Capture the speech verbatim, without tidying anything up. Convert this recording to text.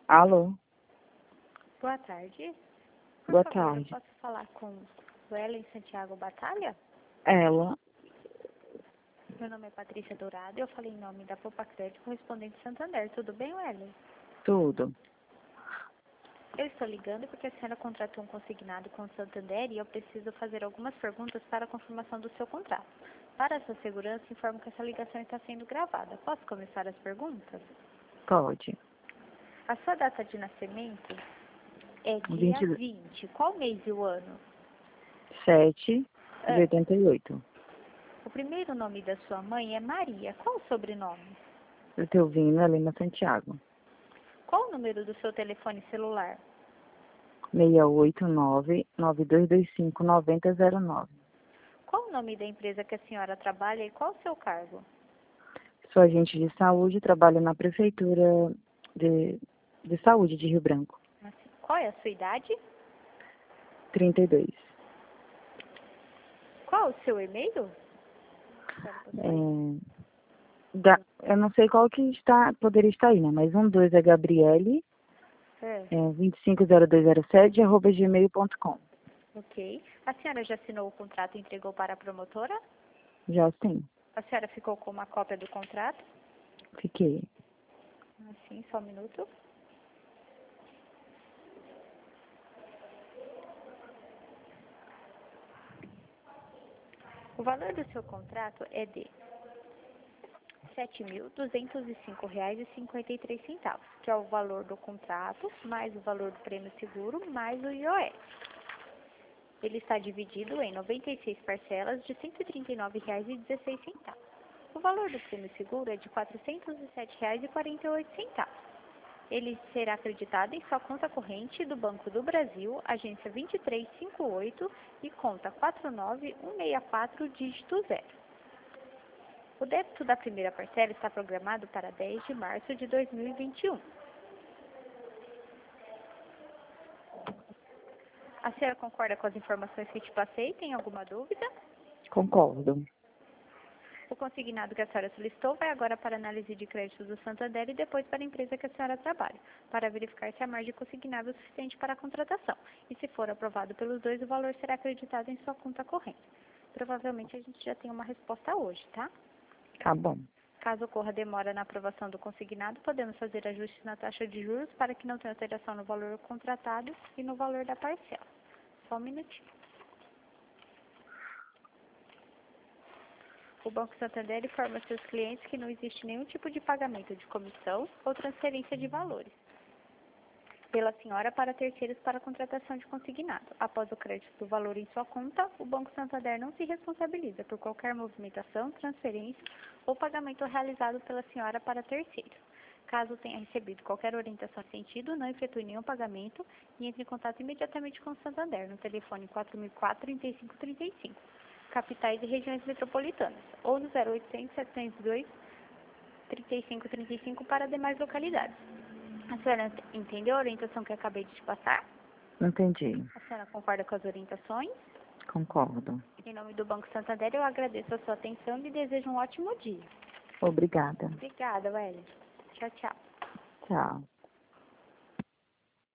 Alô? Boa tarde. Por Boa favor, tarde. eu posso falar com Wellen Santiago Batalha? Ela? Meu nome é Patrícia Dourado e eu falei em nome da Poupa Crédito correspondente Santander. Tudo bem, Wellen? Tudo. Eu estou ligando porque a senhora contratou um consignado com o Santander e eu preciso fazer algumas perguntas para a confirmação do seu contrato. Para a sua segurança, informo que essa ligação está sendo gravada. Posso começar as perguntas? Pode. A sua data de nascimento é dia vinte, vinte. Qual mês e o ano? sete de Ah, oitenta e oito. o primeiro nome da sua mãe é Maria. Qual o sobrenome? Eu tô ouvindo ali na Santiago. Qual o número do seu telefone celular? seis oito nove, nove dois dois cinco, nove zero zero nove. Qual o nome da empresa que a senhora trabalha e qual o seu cargo? Sou agente de saúde, trabalho na prefeitura de, de saúde de Rio Branco. Assim, qual é a sua idade? trinta e dois. Qual o seu e-mail? Senhora possui? É, da, eu não sei qual que está, poderia estar aí, né? Mas um dois é Gabriele, É, é, vinte e cinco zero dois zero sete, arroba gmail ponto com. ok. A senhora já assinou o contrato e entregou para a promotora? Já sim. A senhora ficou com uma cópia do contrato? Fiquei. Assim, só um minuto. O valor do seu contrato é de sete mil duzentos e cinco reais e cinquenta e três centavos, que é o valor do contrato, mais o valor do prêmio seguro, mais o I O F. Ele está dividido em noventa e seis parcelas de cento e trinta e nove reais e dezesseis centavos. O valor do prêmio seguro é de quatrocentos e sete reais e quarenta e oito centavos. Ele será acreditado em sua conta corrente do Banco do Brasil, agência vinte e três cinquenta e oito e conta quatro nove um seis quatro, dígito zero. O débito da primeira parcela está programado para dez de março de dois mil e vinte e um. A senhora concorda com as informações que te passei? Tem alguma dúvida? Concordo. O consignado que a senhora solicitou vai agora para a análise de crédito do Santander e depois para a empresa que a senhora trabalha, para verificar se a margem consignada é suficiente para a contratação. E se for aprovado pelos dois, o valor será acreditado em sua conta corrente. Provavelmente a gente já tem uma resposta hoje, tá? Tá bom. Caso ocorra demora na aprovação do consignado, podemos fazer ajustes na taxa de juros para que não tenha alteração no valor contratado e no valor da parcela. Só um minutinho. O Banco Santander informa seus clientes que não existe nenhum tipo de pagamento de comissão ou transferência de valores pela senhora para terceiros para contratação de consignado. Após o crédito do valor em sua conta, o Banco Santander não se responsabiliza por qualquer movimentação, transferência ou pagamento realizado pela senhora para terceiros. Caso tenha recebido qualquer orientação nesse sentido, não efetue nenhum pagamento e entre em contato imediatamente com o Santander no telefone quatro mil e quatro, trinta e cinco trinta e cinco, capitais e regiões metropolitanas, ou no zero oitocentos, setecentos e dois, trinta e cinco trinta e cinco para demais localidades. A senhora entendeu a orientação que eu acabei de te passar? Entendi. A senhora concorda com as orientações? Concordo. Em nome do Banco Santander, eu agradeço a sua atenção e lhe desejo um ótimo dia. Obrigada. Obrigada, Wellen. Tchau, tchau. Tchau.